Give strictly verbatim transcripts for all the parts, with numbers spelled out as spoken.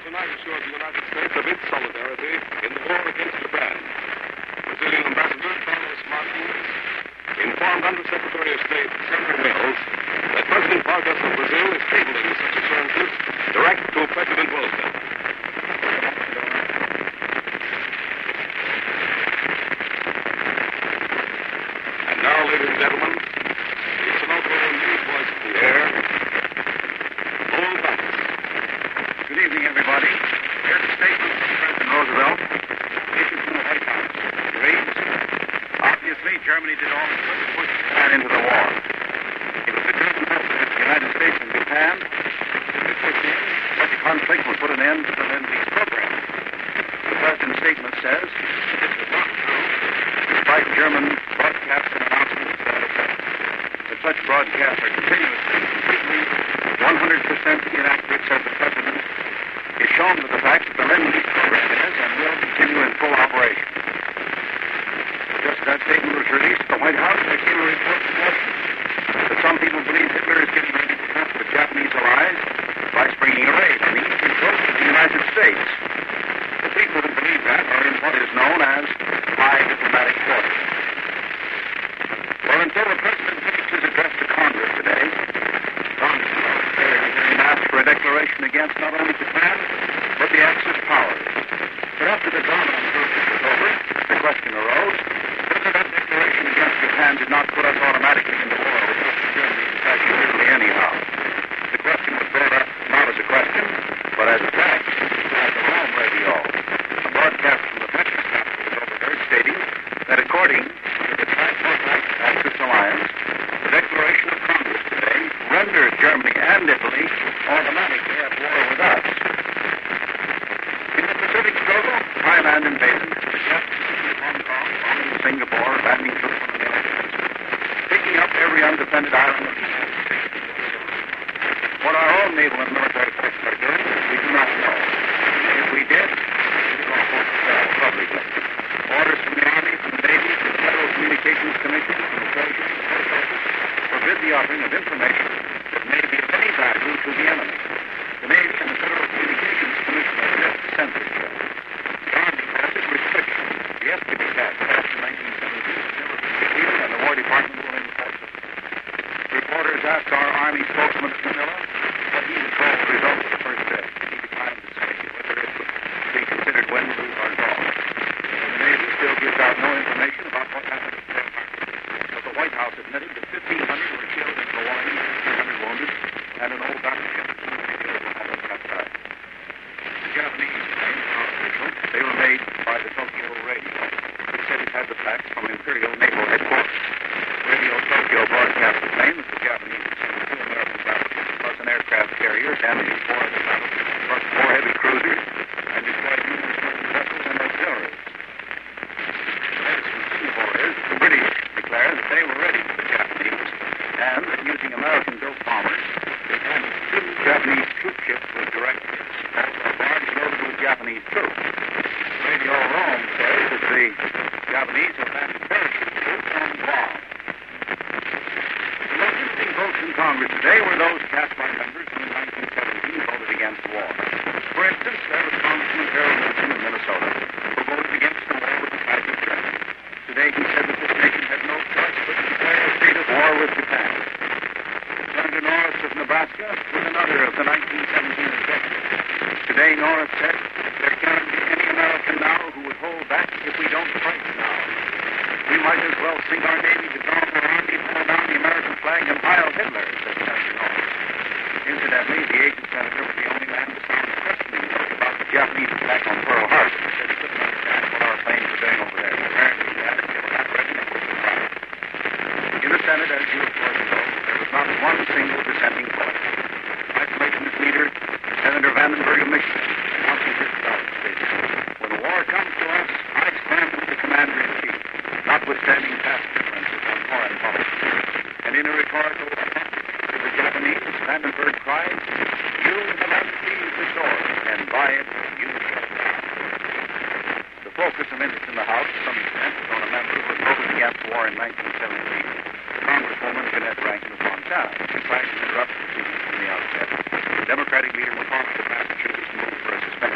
tonight assured the United States of its solidarity in the war against Japan. Brazilian Ambassador Carlos Martins informed Undersecretary of State Senator Mills that President Vargas of Brazil is cabling such assurances direct to President Roosevelt. And now, ladies and gentlemen, the inaugural news voice of the air, Lowell Dykes. Good evening, everybody. Here's a statement from President Roosevelt issued from the White House. It reads, obviously, Germany did all it could to push Japan into the war. It was the German effort of the United States and Japan to push in such a conflict would put an end to the Lend-Lease program. The President's statement says this was not true, despite German broadcasts and announcements to that effect. That such broadcasts are continuously, completely, one hundred percent inaccurate, says the President, is shown by the fact that the Lend-Lease program is and will continue in full operation. Just as that statement was released at the White House, there came a report from Washington that some people believe Hitler is getting ready to attack the Japanese allies by springing a raid on the eastern coast of the United States. The people who believe that are in what is known as high diplomatic quarters. Well, until the President finished his address to Congress today, Congress asked for a declaration against not only Japan, but the Axis powers. But after the drama on Thursday was over, the question arose whether that declaration against Japan did not put us automatically in the war with Germany, in fact, literally anyhow. The question was brought up not as a question, but as a fact. At the home radio, a broadcast from the Texas capital was overheard stating that according to the Tripartite Axis Alliance, the declaration of Congress today renders Germany and Italy automatically at war with us. In the Pacific struggle, Thailand invaded, the Japanese, Hong Kong, bombing Singapore, landing troops on the islands, picking up every undefended island of the United States. What our own naval and military forces are doing, we do not know. If we did, we would all tell publicly. Orders from the Army, from the Navy, from the Federal Communications Commission, from the Treasury, from the Post Office, forbid the offering of information that may be of any value to the enemy. The Navy and the Federal Communications Commission are just censorship. The Army calls it restriction. The S P D Act passed in nineteen seventy-two has never been repealed, and the War Department will enforce it. Reporters asked our Army spokesman at Manila what he would call the result of the first day. He declined to say whether it would be considered wins, lose, or draw. And the Navy still gives out no information about what happened at Pearl Harbor. But the White House admitted that fifteen hundred were killed in Hawaii, fifteen hundred wounded, and an old battleship was killed in Hong Kong. The Japanese claimed officials they were made by the Tokyo Radio, which said it had the facts from Imperial Naval Headquarters. Radio Tokyo broadcast the claim that the Japanese had sent two American battleships plus an aircraft carrier, damaging four other battleships, plus four heavy cruisers, and destroyed numerous merchant vessels and auxiliaries. The latest from Singapore is that the British declared that they were ready for the Japanese, and that using American-built bombers, they damaged two Japanese troop ships with direct hits, also a barge loaded with Japanese troops. Radio Rome says that the Japanese have landed parachute troops on Guam. The most interesting votes in Congress today were those cast by members who in nineteen seventeen voted against the war. For instance, there was Congressman Harold Wilson of Minnesota, who voted against the war with the flag of Germany. Today he said that this nation had no choice but to declare a state of war with Japan. Senator Norris of Nebraska was another of the nineteen seventeen objectives. Today Norris said there cannot be any American now who would hold back if we don't fight now. We might as well sink our Navy to drown our Army, pull down the American flag, and Heil Hitler, said Senator Norris. Incidentally, the aged senator was the only man to sound a questioning note about the Japanese attack on Pearl Harbor. He said he couldn't understand what our planes were doing over there. Apparently, he had it till that ready and was surprised. In the Senate, as you of course know, there was not one single dissenting voice. Isolationist leader, Senator Vandenberg of Michigan, announcing his ballot statement. When the war comes to us, I stand with the commander-in-chief, notwithstanding past differences on foreign policy. And in a rhetorical attack to the Japanese, Vandenberg cried, "You have seized the sword, and by it you shall die." The focus of interest in the House, to some extent, was on a member who had voted against war in nineteen seventeen, Congresswoman Jeanette Rankin of Montana. She tried to interrupt proceedings from the outset. The Democratic leader McConnell of Massachusetts moved for a suspension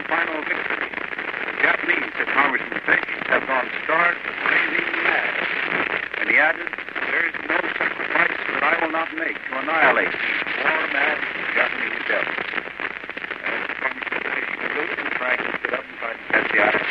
final victory. The Japanese, said Congressman Fish, have gone stark, raving mad. And he added, there is no sacrifice that I will not make to annihilate these war-mad Japanese devils. As Congressman Fish concluded, and Franklin stood up and tried to catch the eye.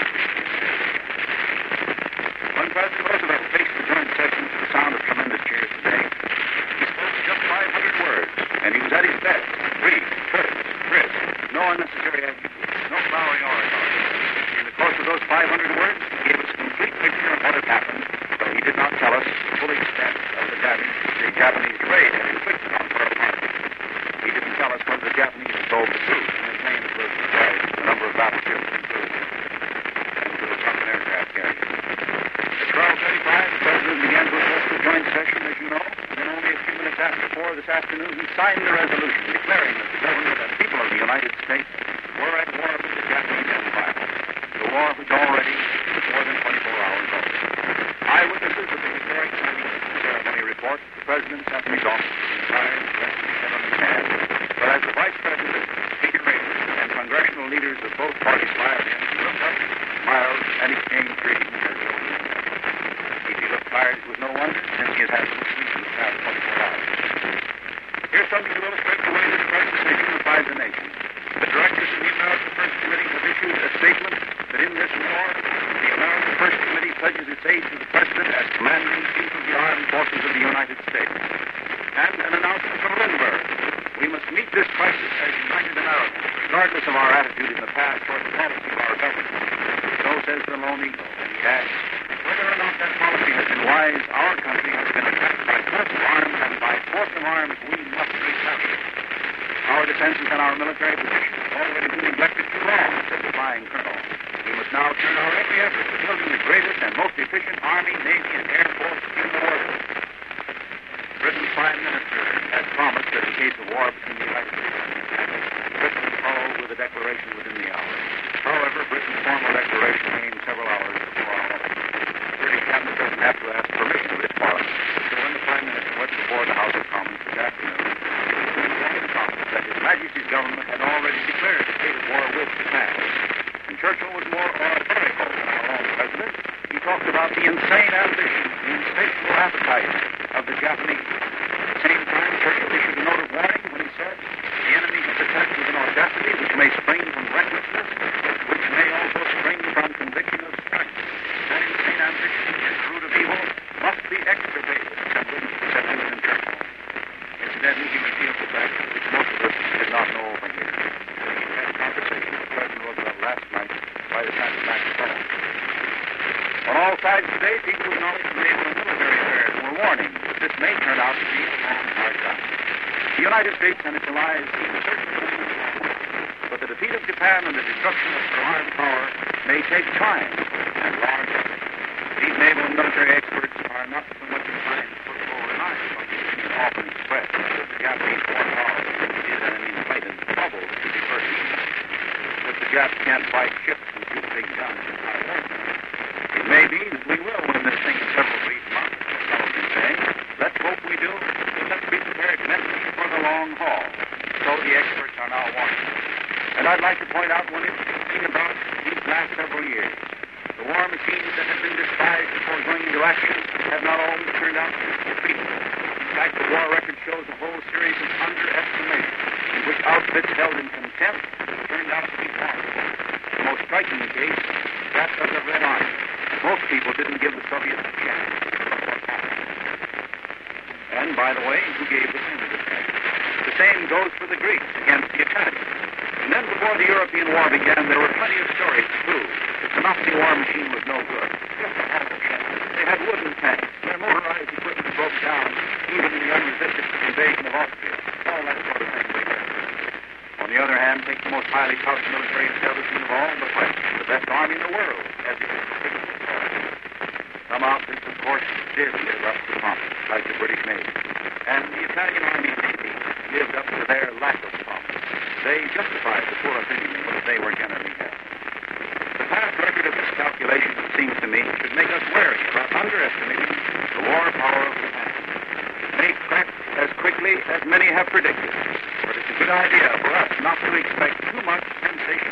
When President Roosevelt faced the joint session to the sound of tremendous cheers today, he spoke just five hundred words, and he was at his best, brief, terse, crisp, no unnecessary adjectives, no flowering oratory. In the course of those five hundred words, he gave us a complete picture of what had happened, though he did not tell us the full extent of the damage the Japanese raid had inflicted on Pearl Harbor. He didn't tell us whether the Japanese had sold the truth and the claims were destroyed, the number of battleships included, and to the Trumpet aircraft carriers. At twelve thirty-five, the President began to address the joint session, as you know, and then only a few minutes after four this afternoon, he signed the resolution declaring that the government and people of the United States were at war with the Japanese Empire. The war was already more than twenty-four hours old. Eyewitnesses of the historic signing ceremony report the President sent to his office with the entire rest of the seven hand. But as the Vice President, Speaker Reagan, and congressional leaders of both parties filed in, he looked up, smiled, and exchanged greetings as he opened. If he looked tired, it was no wonder, since he has had little sleep in the past twenty-four hours. Here's something to illustrate the way this crisis unifies the nation. The directors of the American First Committee have issued a statement that in this war, the American First Committee pledges its aid to the President as Commander in Chief of the Armed Forces of the United States. And an announcement from Lindbergh. We must meet this crisis as united Americans, regardless of our attitude in the past toward the policy of our government. So says the lone eagle, and he adds, whether or not that policy has been wise, our country has been attacked by force of arms, and by force of arms we must retaliate. Our defenses and our military positions have already been neglected too long, said the flying colonel. We must now turn our every effort to building the greatest and most efficient Army, Navy, and Air Force in the world. Britain's Prime Minister had promised that in case of war between the United States and Japan, Britain would follow with a declaration within the hour. However, Britain's formal declaration came several hours before our own. The British cabinet doesn't have to ask permission of this Parliament. So when the Prime Minister went before the House of Commons this afternoon, he was informed the Congress that His Majesty's government had already declared the state of war with Japan. And Churchill was more oratorical than our own president. He talked about the insane ambition, the insatiable appetite of the Japanese. At the same time, Churchill issued a note of warning when he said, the enemy has attacked with an audacity which may spring from recklessness, but which may also spring from conviction of strength. That insane ambition, the root of evil, must be extirpated, said Winston Churchill. Incidentally, he revealed the fact which most of us did not know over here. He had a conversation with President Roosevelt last night by the transatlantic phone. On all sides today, people acknowledge the naval and military affairs were warning that this may turn out to be a long, hard time. The United States and its allies seem certain of this, but the defeat of Japan and the destruction of her armed power may take time and large effort. These naval and military experts are not so much inclined to put full reliance on the opinion often expressed that the Japanese foreign power is an inflated bubble that should be first eaten. That the Japs can't fight ships and shoot big guns and fire weapons. It may be that we will win this thing in several brief months, as some have been saying. Let's hope we do, but let's be prepared mentally for the long haul. So the experts are now watching. And I'd like to point out one interesting thing about these last several years. The war machines that have been despised before going into action have not always turned out to be defeated. In fact, the war record shows a whole series of underestimations in which outfits held in contempt turned out to be formidable. The most striking case, that of the Red Army. Most people didn't give the Soviets a chance. And, by the way, who gave them a chance? The same goes for the Greeks against the Italians. And then before the European War began, there were plenty of stories to prove that the Nazi war machine was no good. Just a horrible chance. They had wooden tanks. Their motorized equipment broke down, even in the unresisted invasion of Austria. All that sort of thing they heard. On the other hand, take the most highly touted military establishment of all, the West, the best army in the world, as it is predictable. Some outfits, of course, did live up to promise, like the British Navy. And the Italian Army and Navy lived up to their lack of promise. They justified the poor opinion in which they were generally held. The past record of this calculation, it seems to me, should make us wary about underestimating the war power of Japan. It may crack as quickly as many have predicted, but it's a good idea for us not to expect too much sensational success.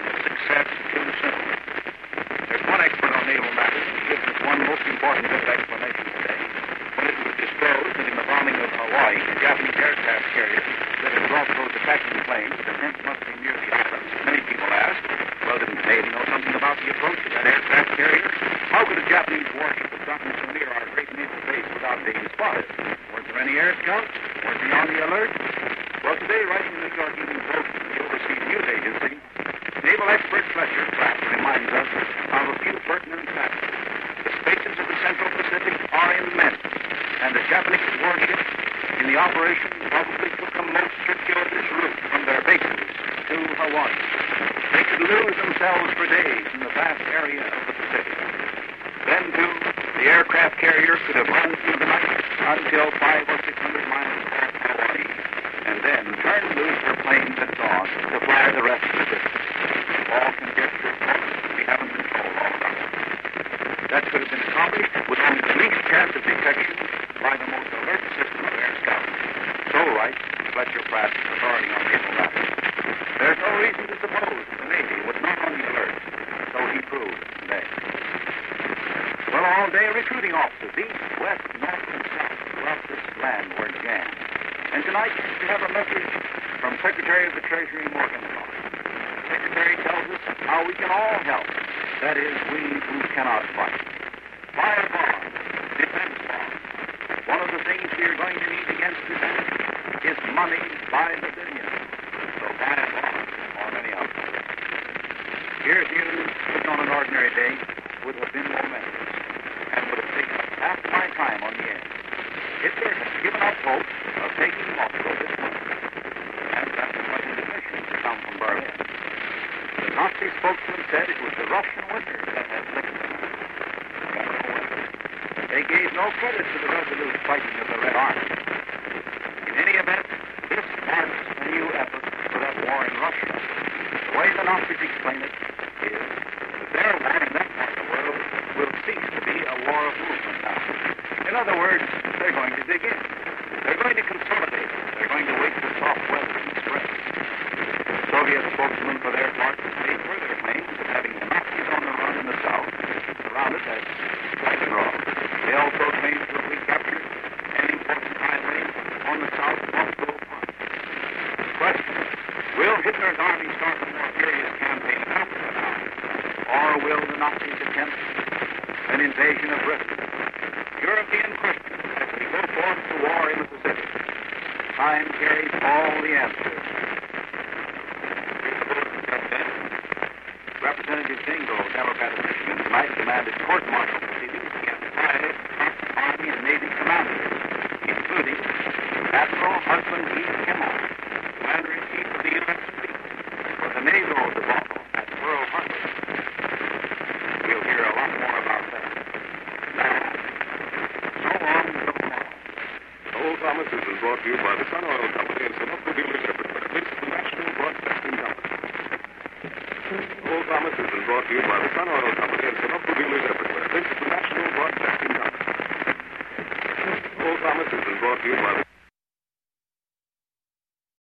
success too soon. There's one expert on naval matters who gives us one most important bit of explanation today. When it was disclosed that in the bombing of Hawaii, the Japanese aircraft carriers that had brought those attacking planes that hence must be near the islands, many people asked, well, didn't Navy know something about the approach of that aircraft carrier? How could a Japanese warship have gotten so near our great naval base without being spotted? Was there any air scouts? Was he on the alert? Well, today, writing in the New York Evening Post from the Overseas News Agency, naval expert Fletcher Pratt reminds us of a few pertinent facts. The spaces of the Central Pacific are immense, and the Japanese warships in the operation probably took the most circuitous route from their bases to Hawaii. They could lose themselves for days in the vast area of the Pacific. Then, too, the aircraft carrier could have run through the night until five or six hundred miles off Hawaii, and then turn loose her planes at dawn to fly the rest of the distance. All conjecture, of course, we haven't been told all about it. That could have been accomplished with only the least chance of detection by the most alert system of air scouts. So writes Fletcher Pratt, authority on naval matters. There's no reason to suppose that the Navy was not on the alert, so he proved today. Well, all day recruiting officers, east, west, north, and south throughout this land were jammed. And tonight we have a message from Secretary of the Treasury Morgan. The Secretary tells us how we can all help. That is, we who cannot fight. Buy a bond, defense bond. One of the things we are going to need against defense is money by the billion. So buy a bond on any of them. Here's news which on an ordinary day would have been momentous and would have taken up half my time on the air. It would have given up hope of taking Moscow this month. And that's what indication to come from Berlin. The Nazi spokesman said it was the Russian winter that had licked them. They gave no credit to the resolute fighting of the Red Army. In any event, this marks a new effort for that war in Russia. The way the Nazis explain it is that their war in that part of the world will cease to be a war of movement now. In other words, they're going to dig in. They're going to consolidate. They're going to wait for soft weather and spread. The Soviet spokesmen, for their part, made further claims of having the Nazis on the run in the south, surrounded as Taganrog. They also claimed to have recaptured an important highway on the south Moscow front. Question: will Hitler's army start a more furious campaign after the now, or will the Nazis attempt an invasion of Britain? European question as we go forth to war in the Pacific. Time carries all the answers. Representative Dingell, Democrat of Michigan, tonight demanded court-martial proceedings against five Army and Navy commanders, including Admiral Husband E. Kimmel, Commander-in-Chief of the U S Fleet, for the naval debacle at Pearl Harbor. We'll hear a lot more about that. Now, so long till tomorrow. The whole promise has been brought to you by the Sun Oil Company and some other dealers everywhere. This is the National Broadcasting Company. The whole promise has been brought to you by the Sun Oil Company and some other dealers everywhere. This is the National Broadcasting Company. The whole promise has been brought to you by the